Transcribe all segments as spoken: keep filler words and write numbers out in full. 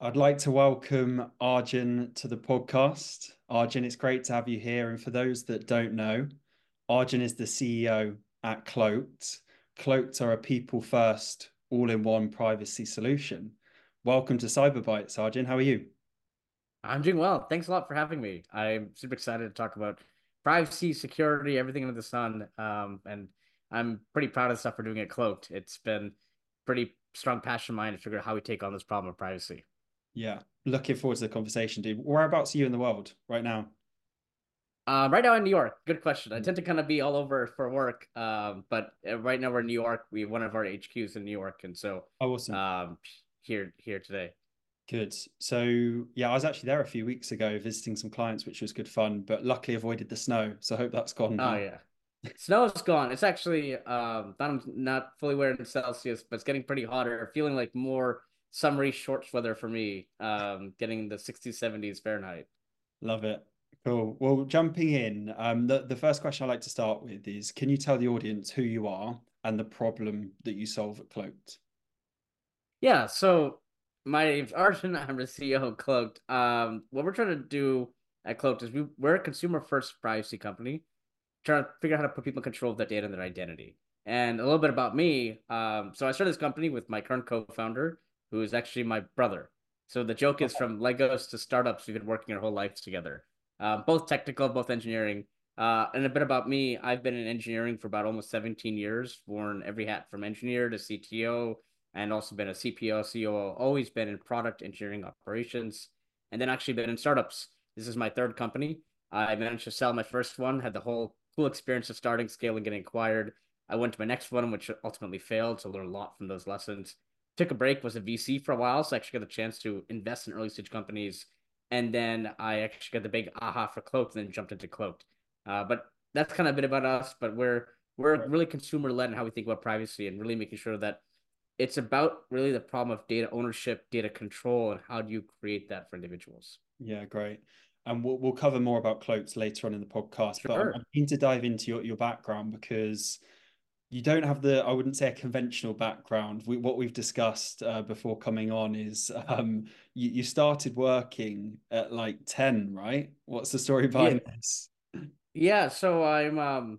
I'd like to welcome Arjun to the podcast. Arjun, it's great to have you here. And for those that don't know, Arjun is the C E O at Cloaked. Cloaked are a people first, all in one privacy solution. Welcome to Cyberbytes, Arjun. How are you? I'm doing well. Thanks a lot for having me. I'm super excited to talk about privacy, security, everything under the sun. Um, and I'm pretty proud of the stuff we're doing at Cloaked. It's been pretty strong passion of mine to figure out how we take on this problem of privacy. Yeah, looking forward to the conversation, dude. Whereabouts are you in the world right now? Um, right now in New York, good question. I tend to kind of be all over for work. Um, but uh, right now we're in New York. We have one of our H Qs in New York, and so Oh, awesome. um, here here today. Good. So, yeah, I was actually there a few weeks ago visiting some clients, which was good fun, but luckily avoided the snow. So I hope that's gone Oh now. yeah. Snow is gone. It's actually um not not fully aware in Celsius, but it's getting pretty hotter. Feeling like more summery shorts weather for me. Um, getting the sixties, seventies Fahrenheit. Love it. Cool. Well, jumping in, um, the, the first question I like to start with is, can you tell the audience who you are and the problem that you solve at Cloaked? Yeah. So my name's Arjun. I'm the C E O of Cloaked. Um, what we're trying to do at Cloaked is we we're a consumer first privacy company, trying to figure out how to put people in control of their data and their identity. And a little bit about me. Um, so I started this company with my current co-founder, who is actually my brother. So the joke is from Legos to startups, we've been working our whole lives together. Uh, both technical, both engineering. Uh, and a bit about me, I've been in engineering for about almost seventeen years, worn every hat from engineer to C T O, and also been a C P O, C O O, always been in product engineering operations, and then actually been in startups. This is my third company. I managed to sell my first one, had the whole cool experience of starting, scaling, getting acquired. I went to my next one, which ultimately failed, to learn a lot from those lessons. Took a break, was a V C for a while, so I actually got the chance to invest in early stage companies. And then I actually got the big aha for Cloaked and then jumped into Cloaked. Uh, but that's kind of a bit about us, but we're we're Right. really consumer led in how we think about privacy and really making sure that it's about really the problem of data ownership, data control, and how do you create that for individuals. Yeah, great. And we'll, we'll cover more about Cloaked later on in the podcast, but I'm, I'm Sure. keen to dive into your, your background because you don't have the, I wouldn't say a conventional background. We, what we've discussed uh, before coming on is um, you, you started working at like ten, right? What's the story Yeah. behind this? Yeah. So I'm um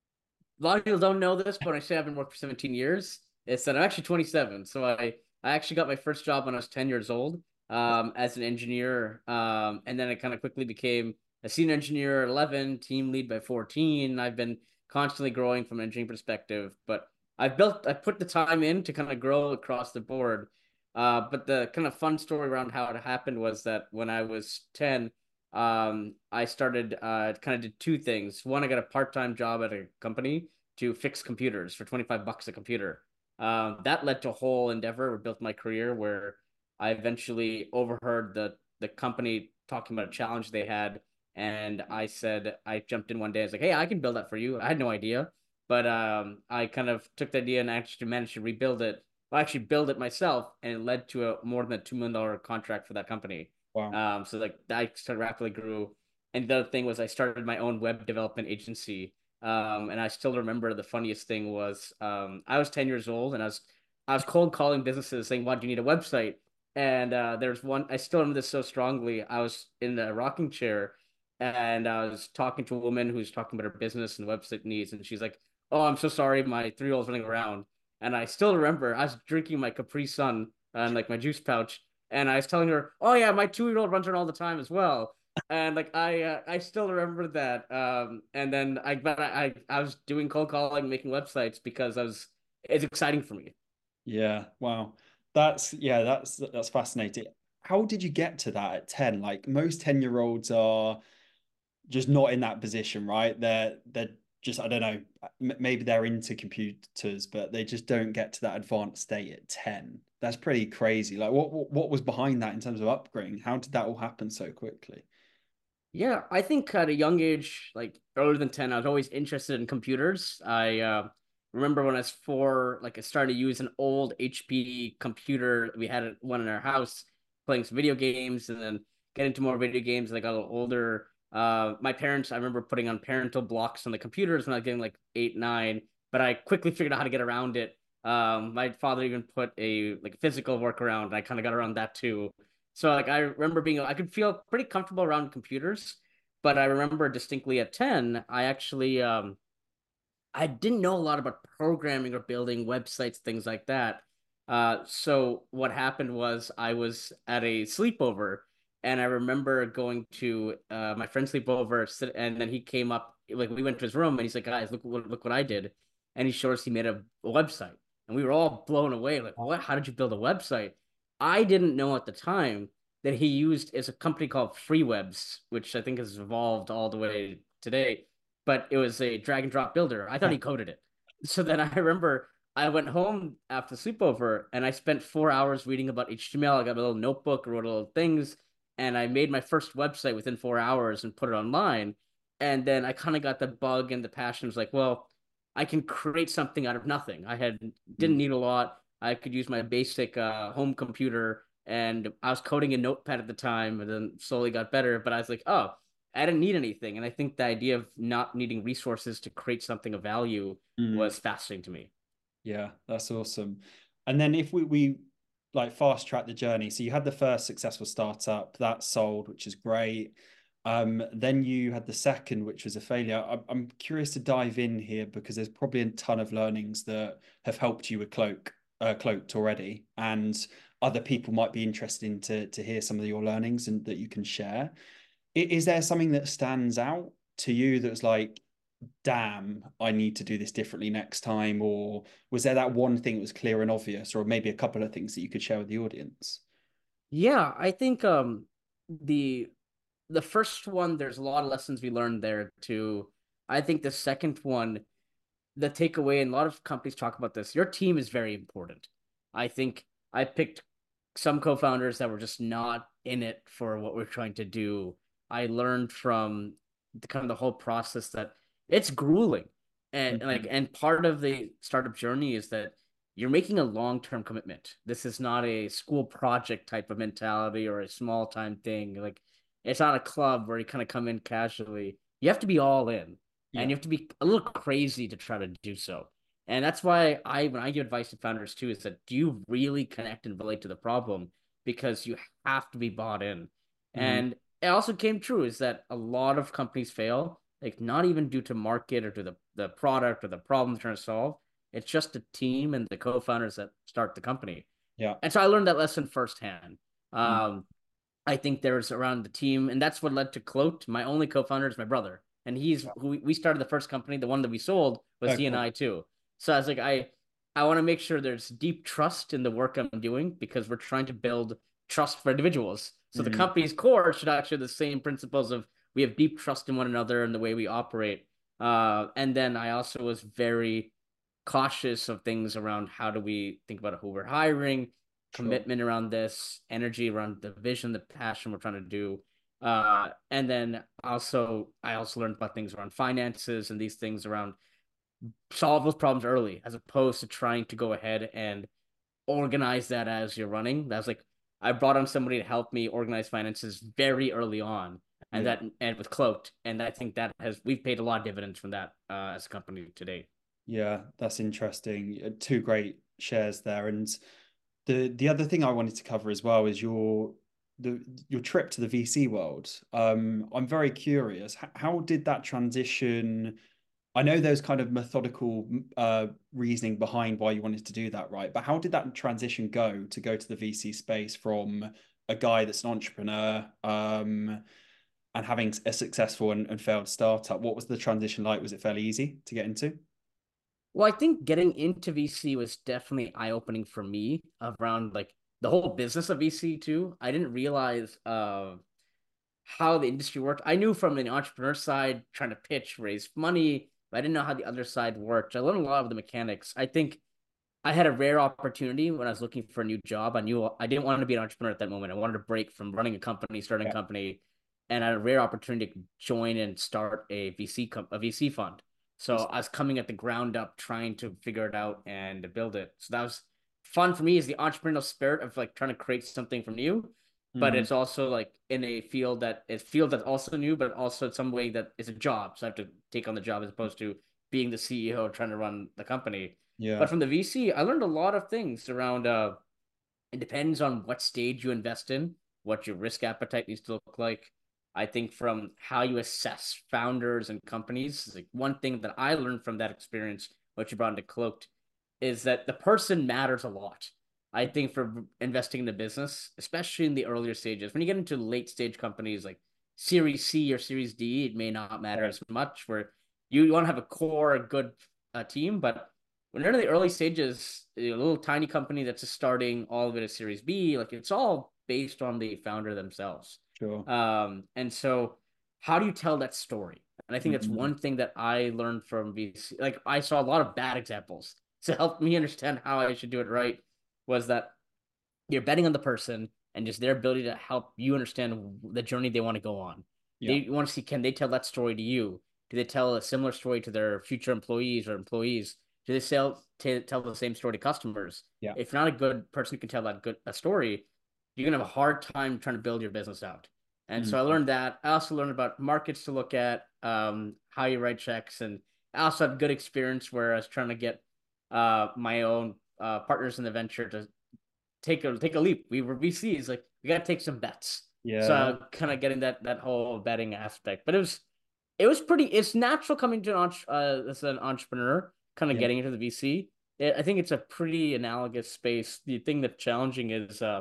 a lot of people don't know this, but when I say I've been working for seventeen years, it's that I'm actually twenty-seven. So I, I actually got my first job when I was ten years old, um, as an engineer. Um, and then I kind of quickly became a senior engineer at eleven, team lead by fourteen. I've been constantly growing from an engineering perspective, but I've built, I put the time in to kind of grow across the board. Uh, but the kind of fun story around how it happened was that when I was ten, um, I started uh kind of did two things. One, I got a part-time job at a company to fix computers for twenty-five bucks a computer. Um, that led to a whole endeavor, built my career where I eventually overheard the the company talking about a challenge they had, and I said I jumped in one day. I was like, "Hey, I can build that for you." I had no idea, but um, I kind of took the idea and actually managed to rebuild it. Well, actually build it myself, and it led to a more than a two million dollar contract for that company. Wow. Um, so like I started rapidly grew. And the other thing was I started my own web development agency. Um, and I still remember the funniest thing was um, I was ten years old and I was I was cold calling businesses saying, "Why do you need a website?" And uh, there's one I still remember this so strongly. I was in a rocking chair and I was talking to a woman who's talking about her business and website needs, and she's like, "Oh, I'm so sorry, my three year old's running around." And I still remember I was drinking my Capri Sun and like my juice pouch, and I was telling her, "Oh yeah, my two year old runs around all the time as well." And like I, uh, I still remember that. Um, and then I, but I, I was doing cold calling, making websites because I was, it's exciting for me. Yeah. Wow. That's yeah, that's that's fascinating. How did you get to that at ten? Like most ten year olds are just not in that position, right? They're they're just I don't know, m- maybe they're into computers, but they just don't get to that advanced state at ten. That's pretty crazy. Like what what, what was behind that in terms of upgrading? How did that all happen so quickly? Yeah, I think at a young age, like earlier than ten, I was always interested in computers. I uh, remember when I was four, like I started to use an old H P computer. We had one in our house, playing some video games, and then get into more video games as I got a little older. Uh, my parents, I remember putting on parental blocks on the computers when I was getting like eight, nine, but I quickly figured out how to get around it. Um, my father even put a like physical workaround. I kind of got around that too. So like I remember being I could feel pretty comfortable around computers, but I remember distinctly at ten, I actually um I didn't know a lot about programming or building websites, things like that. Uh, so what happened was I was at a sleepover, and I remember going to uh, my friend's sleepover, and then he came up, like we went to his room, and he's like, "Guys, look what look what I did," and he showed us he made a, a website, and we were all blown away, like, "What? How did you build a website?" I didn't know at the time that he used is a company called Freewebs, which I think has evolved all the way today, but it was a drag and drop builder. I thought he coded it. So then I remember I went home after sleepover and I spent four hours reading about H T M L. I got a little notebook, wrote little things, and I made my first website within four hours and put it online. And then I kind of got the bug and the passion. I was like, well, I can create something out of nothing. I had didn't Mm. need a lot. I could use my basic uh, home computer, and I was coding in Notepad at the time, and then slowly got better. But I was like, oh, I didn't need anything. And I think the idea of not needing resources to create something of value Mm. was fascinating to me. Yeah, that's awesome. And then if we we like fast track the journey, so you had the first successful startup that sold, which is great. Um, then you had the second, which was a failure. I'm, I'm curious to dive in here because there's probably a ton of learnings that have helped you with Cloak, uh, Cloaked already, and other people might be interested in to to hear some of your learnings and that you can share. Is there something that stands out to you that's like, damn, I need to do this differently next time? Or was there that one thing that was clear and obvious, or maybe a couple of things that you could share with the audience? Yeah, I think um the the first one, there's a lot of lessons we learned there too. I think the second one, the takeaway, and a lot of companies talk about this, your team is very important. I think I picked some co-founders that were just not in it for what we're trying to do. I learned from the kind of the whole process that it's grueling. And like Mhm. and part of the startup journey is that you're making a long-term commitment. This is not a school project type of mentality or a small time thing. Like it's not a club where you kind of come in casually. You have to be all in, and Yeah. you have to be a little crazy to try to do so. And that's why I, when I give advice to founders too, is that do you really connect and relate to the problem? Because you have to be bought in. Mhm. And it also came true is that a lot of companies fail, like not even due to market or to the, the product or the problem they're trying to solve. It's just the team and the co-founders that start the company. Yeah. And so I learned that lesson firsthand. Mm. Um, I think there's around the team, and that's what led to Cloaked. My only co-founder is my brother, and he's who we started the first company. The one that we sold was Oh, he and cool. I too. So I was like, I I want to make sure there's deep trust in the work I'm doing because we're trying to build trust for individuals. So the Mm. company's core should actually have the same principles of we have deep trust in one another and the way we operate. Uh, and then I also was very cautious of things around how do we think about who we're hiring, Sure. commitment around this, energy around the vision, the passion we're trying to do. Uh, and then also, I also learned about things around finances and these things around solve those problems early, as opposed to trying to go ahead and organize that as you're running. That's like I brought on somebody to help me organize finances very early on, and Yeah. that and with Cloaked, and I think that has we've paid a lot of dividends from that uh, as a company today. Yeah, that's interesting. Uh, Two great shares there. And the the other thing I wanted to cover as well is your the your trip to the V C world. Um, I'm very curious. H- How did that transition? I know there's kind of methodical uh, reasoning behind why you wanted to do that, right? But how did that transition go to go to the V C space from a guy that's an entrepreneur um, and having a successful and, and failed startup? What was the transition like? Was it fairly easy to get into? Well, I think getting into V C was definitely eye opening for me around like the whole business of V C too. I didn't realize uh how the industry worked. I knew from the entrepreneur side, trying to pitch, raise money, but I didn't know how the other side worked. I learned a lot of the mechanics. I think I had a rare opportunity when I was looking for a new job. I knew I didn't want to be an entrepreneur at that moment. I wanted to break from running a company, starting a Yeah. company, and I had a rare opportunity to join and start a V C com- a V C fund. So I was coming at the ground up, trying to figure it out and build it. So that was fun for me. Is the entrepreneurial spirit of like trying to create something from new, but Mm, it's also like in a field that is field that's also new, but also in some way that is a job. So I have to take on the job as opposed to being the C E O trying to run the company. yeah. But from the V C, I learned a lot of things around uh it depends on what stage you invest in, what your risk appetite needs to look like. I think from how you assess founders and companies, like one thing that I learned from that experience, what you brought into Cloaked, is that the person matters a lot. I think for investing in the business, especially in the earlier stages, when you get into late stage companies like Series C or Series D, it may not matter Right. as much. Where you, you want to have a core, a good uh, team, but when you're in the early stages, a little tiny company that's just starting all of it as Series B, like it's all based on the founder themselves. Sure. Um, and so, how do you tell that story? And I think that's Mhm. one thing that I learned from V C. Like I saw a lot of bad examples to help me understand how I should do it right. Was that you're betting on the person and just their ability to help you understand the journey they want to go on. Yeah. They want to see, can they tell that story to you? Do they tell a similar story to their future employees or employees? Do they sell to tell the same story to customers? Yeah. If you're not a good person who can tell that good a story, you're gonna have a hard time trying to build your business out. And so I Mhm. learned that. I also learned about markets to look at, um, how you write checks, and I also had good experience where I was trying to get uh my own uh partners in the venture to take a take a leap. We were V Cs, like we gotta take some bets. Yeah. So Yeah. uh, kind of getting that that whole betting aspect, but it was it was pretty. It's natural coming to an uh as an entrepreneur, kind of Yeah. getting into the V C. It, I think it's a pretty analogous space. The thing that's challenging is uh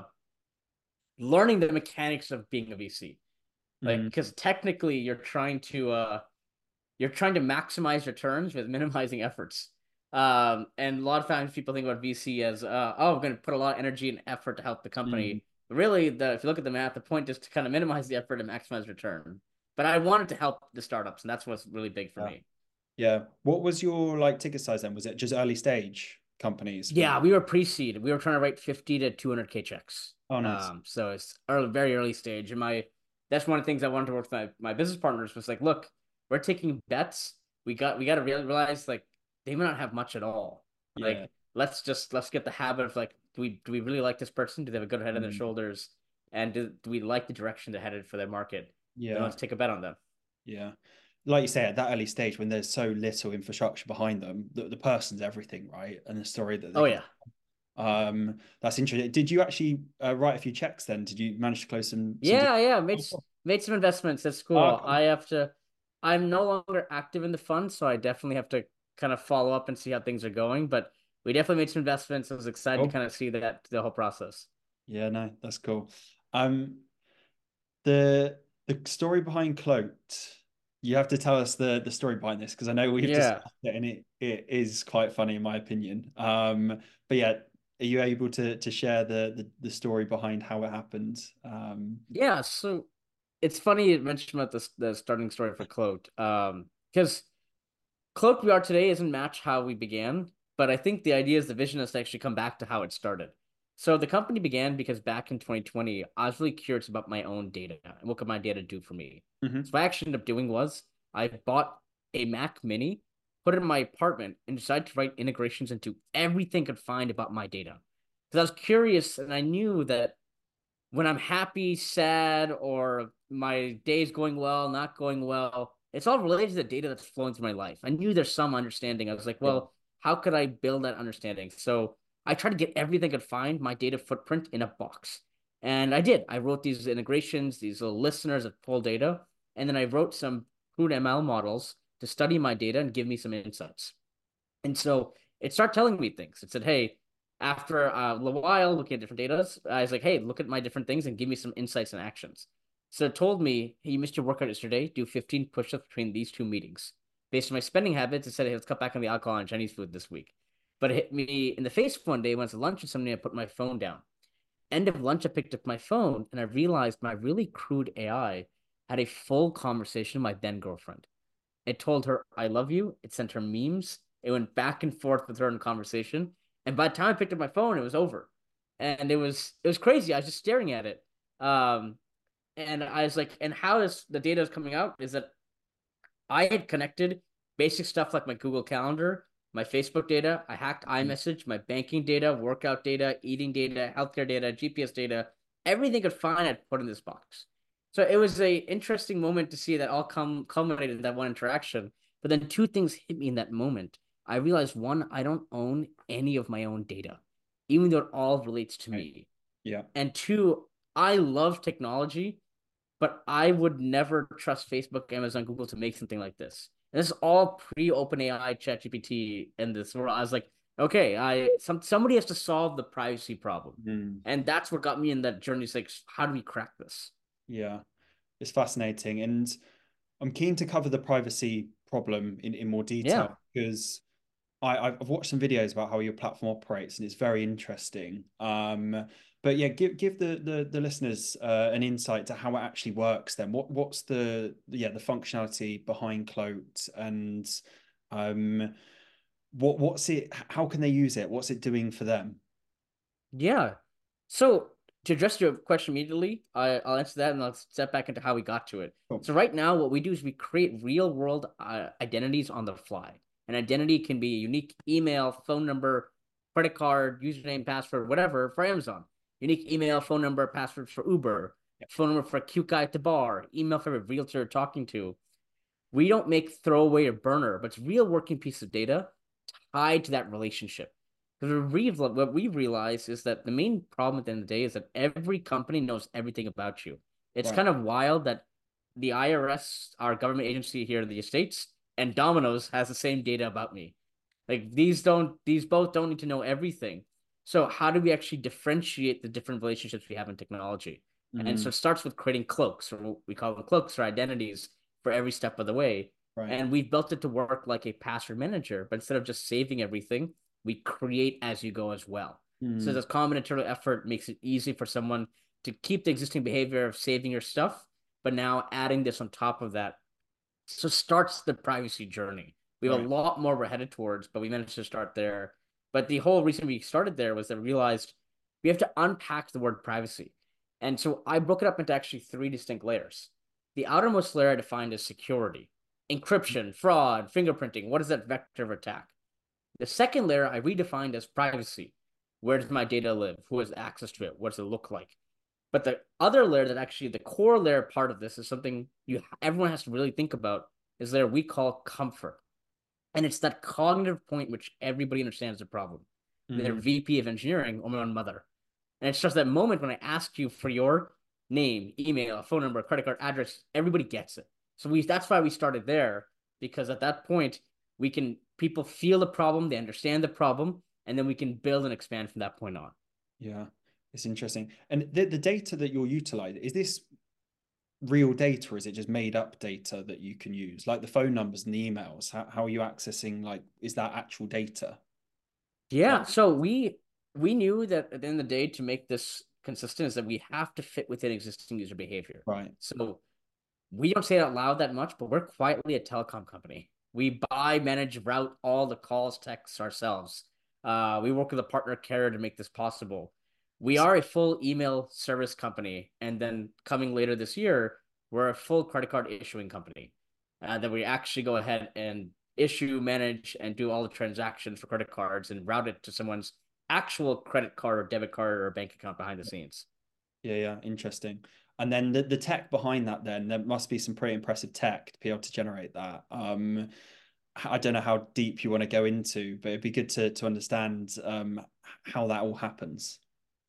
learning the mechanics of being a V C. Like Mm. because technically you're trying to uh you're trying to maximize returns with minimizing efforts. Um, and a lot of times people think about V C as, uh, oh, I'm going to put a lot of energy and effort to help the Mm. company. But really, the if you look at the math, the point is to kind of minimize the effort and maximize return. But I wanted to help the startups, and that's what's really big for Yeah. me. Yeah. What was your like ticket size then? Was it just early stage companies for Yeah, you? we were pre-seed. We were trying to write fifty to two hundred k checks. Oh, nice. Um, so it's early, very early stage. And my that's one of the things I wanted to work with my, my business partners was like, look, we're taking bets. We got we got to realize like they may not have much at all. Yeah. Like let's just let's get the habit of like, do we do we really like this person? Do they have a good head on their Mm. shoulders? And do, do we like the direction they're headed for their market? Then Yeah. let's take a bet on them. Yeah. Like you say, at that early stage when there's so little infrastructure behind them, the, the person's everything, right? And the story that they Oh can. yeah. Um, that's interesting. Did you actually uh, write a few checks then? Did you manage to close some some deals? Yeah, yeah, made Oh, cool. made some investments. That's Oh, cool. cool. I have to. I'm no longer active in the fund, so I definitely have to kind of follow up and see how things are going. But we definitely made some investments. I was excited to Cool. kind of see that the whole process. Yeah, no, that's cool. Um, the the story behind Cloaked, you have to tell us the the story behind this because I know we've Yeah, discussed it and it it is quite funny in my opinion. Um, but yeah, are you able to to share the the, the story behind how it happened? Um, yeah. So it's funny you mentioned about this the starting story for Cloaked, um, because Cloaked we are today isn't match how we began, but I think the idea is the vision is to actually come back to how it started. So the company began because back in twenty twenty, I was really curious about my own data and what could my data do for me. So mhm. what I actually ended up doing was I bought a Mac Mini, put it in my apartment, and decided to write integrations into everything I could find about my data. Because I was curious and I knew that when I'm happy, sad, or my day's going well, not going well, it's all related to the data that's flowing through my life. I knew there's some understanding. I was like, Sure. well, how could I build that understanding? So I tried to get everything I could find, my data footprint in a box. And I did. I wrote these integrations, these little listeners that pull data. And then I wrote some crude M L models to study my data and give me some insights. And so it started telling me things. It said, hey, after uh, a while looking at different data, I was like, hey, look at my different things and give me some insights and actions. So it told me, hey, you missed your workout yesterday. Do fifteen push ups between these two meetings. Based on my spending habits, it said, hey, let's cut back on the alcohol and Chinese food this week. But it hit me in the face one day when I was at lunch with somebody. I put my phone down. End of lunch, I picked up my phone and I realized my really crude A I had a full conversation with my then girlfriend. It told her I love you. It sent her memes. It went back and forth with her in conversation. And by the time I picked up my phone, it was over. And it was it was crazy. I was just staring at it. Um, and I was like, and how is the data is coming out is that I had connected basic stuff like my Google Calendar, my Facebook data. I hacked Mhm. iMessage, my banking data, workout data, eating data, healthcare data, G P S data, everything I could find, I'd put in this box. So it was a interesting moment to see that all come culminated in that one interaction. But then two things hit me in that moment. I realized one, I don't own any of my own data, even though it all relates to Right. me. Yeah. And two, I love technology, but I would never trust Facebook, Amazon, Google to make something like this. And this is all pre OpenAI, ChatGPT, and this where I was like, okay, I some somebody has to solve the privacy problem, Mm, and that's what got me in that journey. It's like, how do we crack this? yeah, it's fascinating. And I'm keen to cover the privacy problem in, in more Yeah, detail because I, I've watched some videos about how your platform operates and it's very interesting. Um, but yeah, give give the the, the listeners uh, an insight to how it actually works then. What what's the yeah the functionality behind Cloaked and um what what's it how can they use it? What's it doing for them? yeah. So to address your question immediately, I, I'll answer that and I'll step back into how we got to it. Cool. So right now, what we do is we create real world uh, identities on the fly. An identity can be a unique email, phone number, credit card, username, password, whatever for Amazon. Unique email, phone number, password for Uber, Yeah. phone number for a cute guy at the bar, email for a realtor talking to. We don't make throwaway or burner, but it's real working piece of data tied to that relationship. Because what we realize is that the main problem at the end of the day is that every company knows everything about you. It's Right. kind of wild that the I R S, our government agency here in the States, and Domino's has the same data about me. Like these don't, these both don't need to know everything. So how do we actually differentiate the different relationships we have in technology? And so Mm, it starts with creating cloaks, or we call them cloaks or identities for every step of the way. right. And we've built it to work like a password manager, but instead of just saving everything, we create as you go as well. So Mm, this common internal effort makes it easy for someone to keep the existing behavior of saving your stuff, but now adding this on top of that. So starts the privacy journey. We have a right. lot more we're headed towards, but we managed to start there. But the whole reason we started there was that we realized we have to unpack the word privacy. And so I broke it up into actually three distinct layers. The outermost layer I defined as security, encryption, fraud, fingerprinting. What is that vector of attack? The second layer I redefined as privacy. Where does my data live? Who has access to it? What does it look like? But the other layer that actually the core layer part of this is something you everyone has to really think about is layer we call comfort. And it's that cognitive point which everybody understands the problem. Their Mm, V P of engineering or my own mother. And it's just that moment when I ask you for your name, email, phone number, credit card, address, everybody gets it. So we that's why we started there, because at that point we can people feel the problem, they understand the problem, and then we can build and expand from that point on. yeah. It's interesting. And the, the data that you're utilizing, is this real data or is it just made up data that you can use like the phone numbers and the emails? How, how are you accessing, like, is that actual data? Yeah, Like, so we we knew that at the end of the day to make this consistent is that we have to fit within existing user behavior. right. So we don't say it out loud that much, but we're quietly a telecom company. We buy, manage, route all the calls, texts ourselves. Uh, we work with a partner carrier to make this possible. We are a full email service company, and then coming later this year, we're a full credit card issuing company. Uh, that we actually go ahead and issue, manage, and do all the transactions for credit cards and route it to someone's actual credit card or debit card or bank account behind the scenes. Yeah, yeah, interesting. And then the, the tech behind that, then there must be some pretty impressive tech to be able to generate that. Um, I don't know how deep you want to go into, but it'd be good to to understand um how that all happens.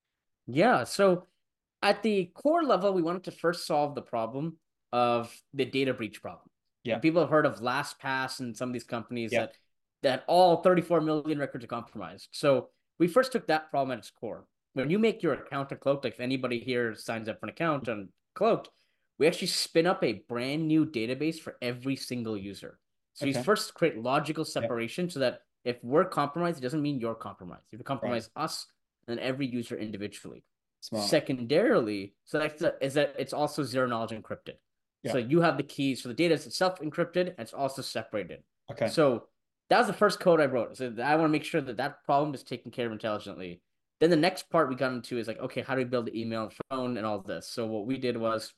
Yeah, so at the core level, we wanted to first solve the problem of the data breach problem. Yeah, And people have heard of LastPass and some of these companies yeah, that that all thirty-four million records are compromised. So we first took that problem at its core. When you make your account on Cloaked, like if anybody here signs up for an account on Cloaked, we actually spin up a brand new database for every single user. So you okay, first create logical yeah, separation so that if we're compromised, it doesn't mean you're compromised. If you right, compromise us, then every user individually. smart, Secondarily, so that's the, is that it's also zero knowledge encrypted. yeah, So you have the keys. So the data is itself encrypted and it's also separated. okay, So that was the first code I wrote. So I want to make sure that that problem is taken care of intelligently. Then the next part we got into is like, okay, how do we build the email and phone and all this? So what we did was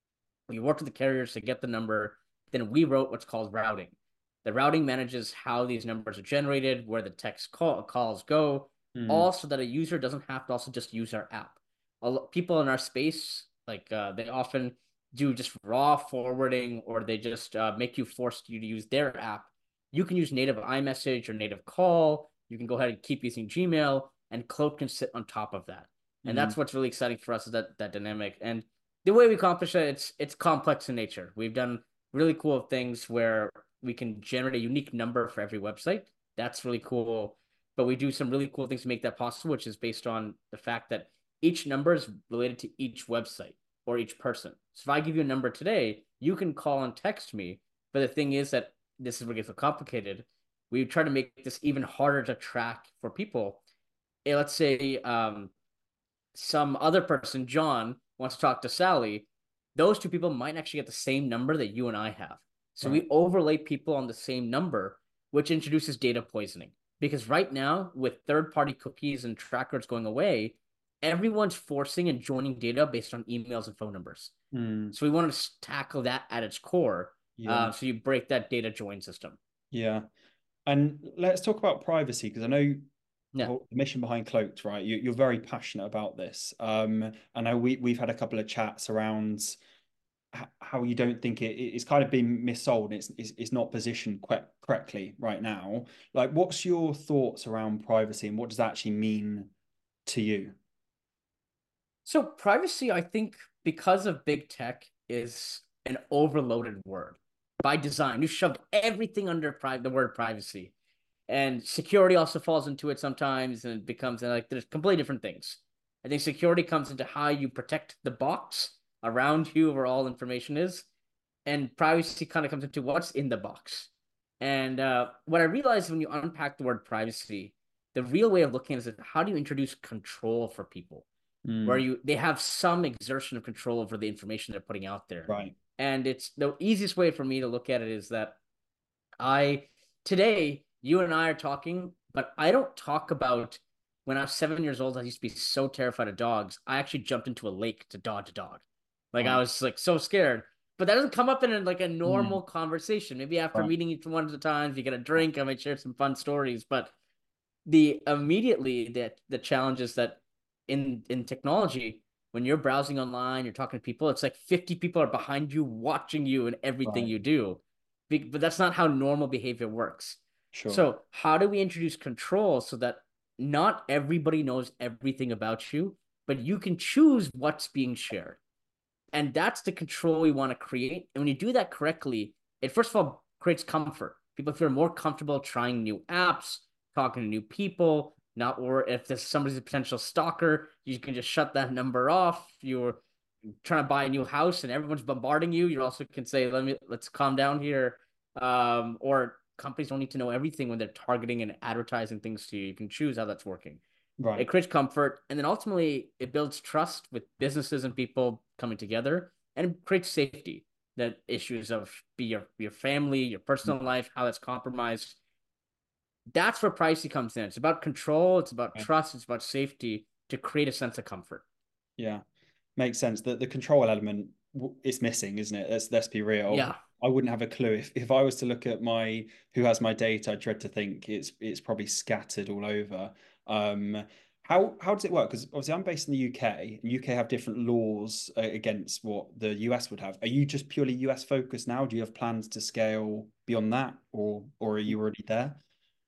we worked with the carriers to get the number. Then we wrote what's called routing. The routing manages how these numbers are generated, where the text call, calls go, mm, all so that a user doesn't have to also just use our app. People in our space, like uh, they often do just raw forwarding, or they just uh, make you forced you to use their app. You can use native iMessage or native call. You can go ahead and keep using Gmail, and Cloak can sit on top of that. And Mm, that's what's really exciting for us is that that dynamic. And the way we accomplish it, it's it's complex in nature. We've done really cool things where we can generate a unique number for every website. That's really cool. But we do some really cool things to make that possible, which is based on the fact that each number is related to each website or each person. So if I give you a number today, you can call and text me. But the thing is that this is where it gets so complicated. We try to make this even harder to track for people. Eh, Let's say um, some other person, John, wants to talk to Sally. Those two people might actually get the same number that you and I have. So right. we overlay people on the same number, which introduces data poisoning. Because right now, with third party cookies and trackers going away, everyone's forcing and joining data based on emails and phone numbers. Mm, So we want to tackle that at its core. yeah. Uh, so you break that data join system. Yeah. And let's talk about privacy because I know Yeah. well, the mission behind Cloaked, right? You, you're very passionate about this. Um, I know we we've had a couple of chats around how you don't think it, it's kind of been missold. It's, it's it's not positioned quite correctly right now. Like, what's your thoughts around privacy and what does that actually mean to you? So privacy, I think, because of big tech, is an overloaded word by design. You shoved everything under pri- the word privacy, and security also falls into it sometimes, and it becomes like there's completely different things. I think security comes into how you protect the box around you, where all information is, and privacy kind of comes into what's in the box. And uh, what I realized when you unpack the word privacy, the real way of looking at it is how do you introduce control for people? Where Mm, you they have some exertion of control over the information they're putting out there. right. And it's the easiest way for me to look at it is that I today you and I are talking, but I don't talk about when I was seven years old. I used to be so terrified of dogs. I actually jumped into a lake to dodge a dog. Like I Wow. was like so scared. But that doesn't come up in a, like a Mm, normal conversation. Maybe after right. meeting each one at a time, if you get a drink, I might share some fun stories. But the immediately the the challenge is that in in technology, when you're browsing online, you're talking to people, it's like fifty people are behind you watching you and everything Right. you do. But that's not how normal behavior works. Sure. So how do we introduce control so that not everybody knows everything about you, but you can choose what's being shared? And that's the control we want to create. And when you do that correctly, it first of all creates comfort. People feel more comfortable trying new apps, talking to new people. Not or if there's somebody's a potential stalker, you can just shut that number off. You're trying to buy a new house and everyone's bombarding you. You also can say, "Let me let's calm down here." Um, or companies don't need to know everything when they're targeting and advertising things to you. You can choose how that's working. It Right. creates comfort, and then ultimately it builds trust with businesses and people coming together, and it creates safety. That issues of be your your family, your personal life, how that's compromised. That's where privacy comes in. It's about control. It's about Okay. trust. It's about safety to create a sense of comfort. Yeah. Makes sense. The the control element is missing, isn't it? Let's let's be real. Yeah. I wouldn't have a clue if, if I was to look at my who has my data. I dread to think it's it's probably scattered all over. Um, how how does it work? Because obviously I'm based in the U K, and U K have different laws uh, against what the U S would have. Are you just purely U S focused now? Do you have plans to scale beyond that, or or are you already there?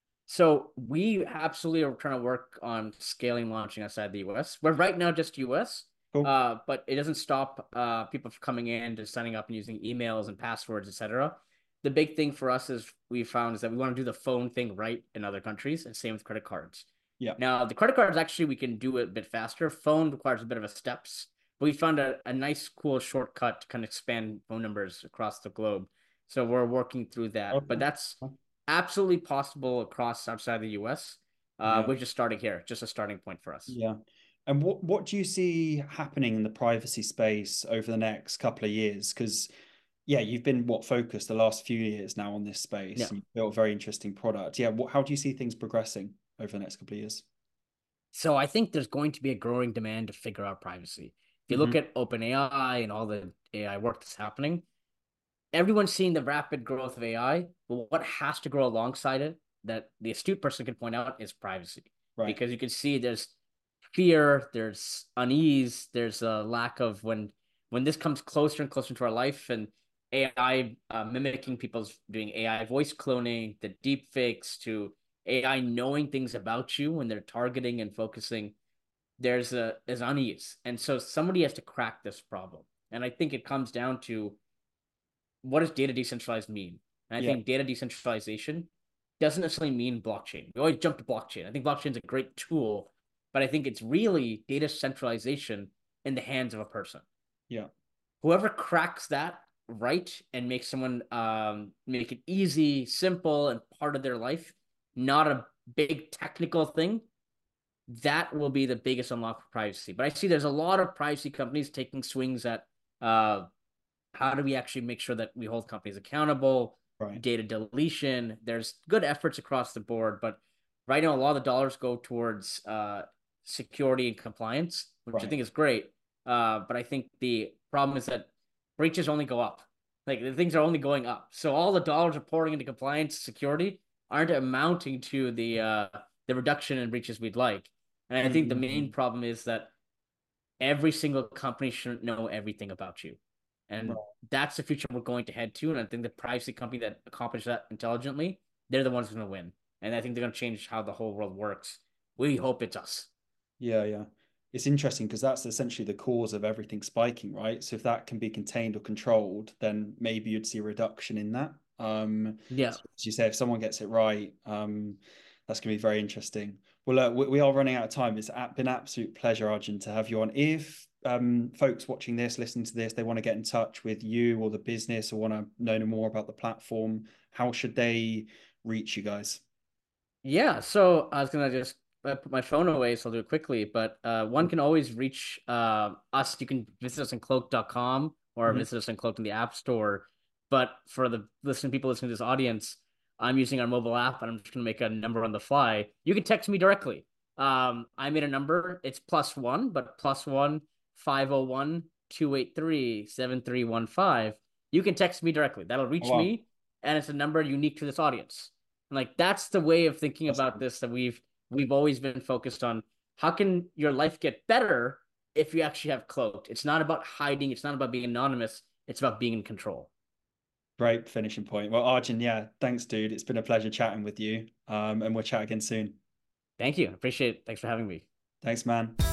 So we absolutely are trying to work on scaling launching outside the U S. We're right now just U S, Cool. uh, but it doesn't stop uh, people from coming in to signing up and using emails and passwords, et cetera. The big thing for us is we found is that we want to do the phone thing right in other countries, and same with credit cards. Yeah. Now, the credit cards actually we can do it a bit faster. Phone requires a bit of a steps, but we found a, a nice, cool shortcut to kind of expand phone numbers across the globe. So we're working through that, but Okay. that's absolutely possible across outside the U S. Uh, Yeah. we're just starting here, just a starting point for us. Yeah. And what what do you see happening in the privacy space over the next couple of years? Because yeah, you've been what focused the last few years now on this space Yeah. and you've built a very interesting product. Yeah, what how do you see things progressing over the next couple of years? So I think there's going to be a growing demand to figure out privacy. If you Hmm. look at OpenAI and all the A I work that's happening, everyone's seeing the rapid growth of A I. But what has to grow alongside it that the astute person can point out is privacy. Right. Because you can see there's fear, there's unease, there's a lack of when when this comes closer and closer to our life and A I uh, mimicking people's doing A I voice cloning, the deep fakes to A I knowing things about you when they're targeting and focusing. there's a is unease, and so somebody has to crack this problem. And I think it comes down to, what does data decentralized mean? And I Yeah, think data decentralization doesn't necessarily mean blockchain. We always jump to blockchain. I think blockchain is a great tool, but I think it's really data centralization in the hands of a person. yeah, Whoever cracks that right and makes someone um, make it easy, simple, and part of their life, not a big technical thing, that will be the biggest unlock for privacy. But I see there's a lot of privacy companies taking swings at uh, how do we actually make sure that we hold companies accountable, right, data deletion. There's good efforts across the board, but right now a lot of the dollars go towards uh, security and compliance, which I right. think is great. Uh, but I think the problem is that breaches only go up. Like, the things are only going up. So all the dollars are pouring into compliance, security, aren't amounting to the uh, the reduction in breaches we'd like. And I think the main Mm-hmm. problem is that every single company shouldn't know everything about you. Right. And that's the future we're going to head to. And I think the privacy company that accomplishes that intelligently, they're the ones going to win. And I think they're going to change how the whole world works. We hope it's us. Yeah, yeah. It's interesting because that's essentially the cause of everything spiking, right? So if that can be contained or controlled, then maybe you'd see a reduction in that. Um, Yeah. so as you say, if someone gets it right, um, that's going to be very interesting. Well, uh, we, we are running out of time. It's been an absolute pleasure, Arjun, to have you on. If um, folks watching this, listening to this, they want to get in touch with you or the business or want to know more about the platform, how should they reach you guys? Yeah. So I was going to just uh, put my phone away, so I'll do it quickly. But uh, one can always reach uh, us. You can visit us on cloak dot com or Mhm. visit us on Cloak in the App Store. But for the listening people listening to this audience, I'm using our mobile app, and I'm just going to make a number on the fly. You can text me directly. Um, I made a number. It's plus one, but plus one five oh one two eight three seven three one five. You can text me directly. That'll Oh, reach wow. me, and it's a number unique to this audience. And like, that's the way of thinking That's about cool. this that we've we've always been focused on. How can your life get better if you actually have cloaked? It's not about hiding. It's not about being anonymous. It's about being in control. Great finishing point. Well, Arjun, yeah, thanks, dude. It's been a pleasure chatting with you. Um, and we'll chat again soon. Thank you. Appreciate it. Thanks for having me. Thanks, man.